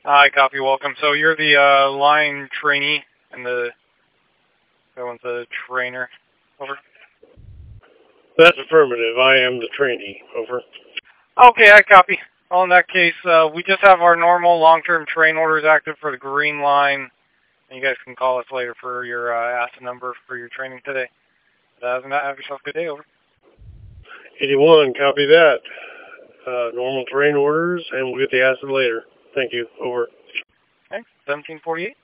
Hi, copy, welcome. So you're the line trainee and the that one's the trainer. Over. That's affirmative. I am the trainee. Over. Okay, I copy. Well, in that case, we just have our normal long-term train orders active for the green line. And you guys can call us later for your ASA number for your training today. Other than that, have yourself a good day. Over. 81, copy that. Normal train orders, and we'll get the acid later. Thank you. Over. Okay, 1748.